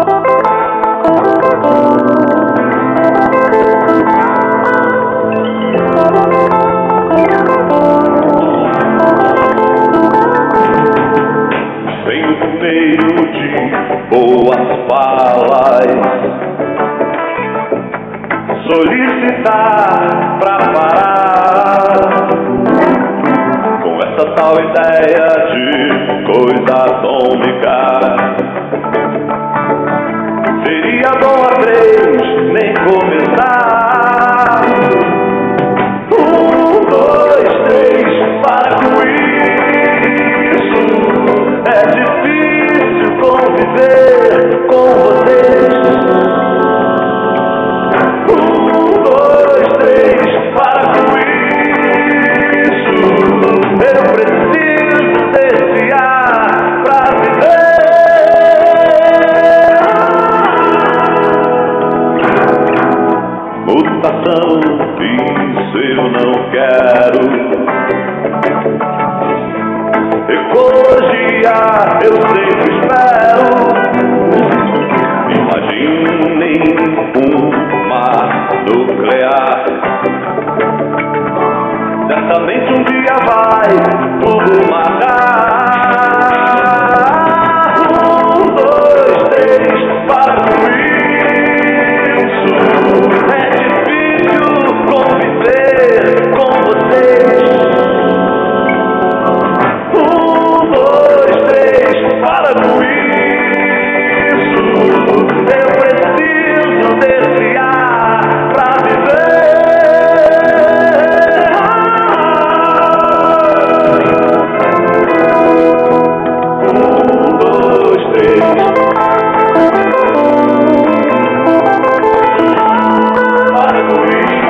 Boas falas, solicitar pra parar com essa tal ideia de coisa atômica. Seria bom a três nem começar. 1, 2, 3, para com isso. É difícil conviver com vocês. 1, 2, 3, para com isso. Eu preciso desse ar pra viver. Mutação, isso eu não quero. Ecologia, eu sempre espero. Imaginem uma nuclear. Certamente um dia vai tudo marcar. 1, 2, 3, para com isso. É difícil conviver com vocês. 1, 2, 3, para com isso. Eu preciso desse ar pra viver. 1, 2, 3, para com isso.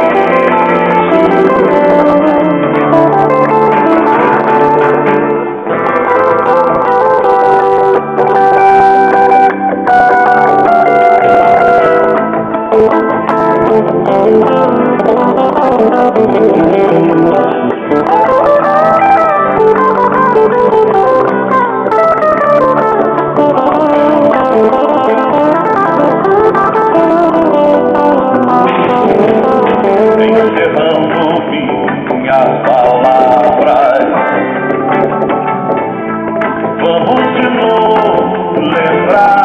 Encerrando minhas palavras, vamos de novo lembrar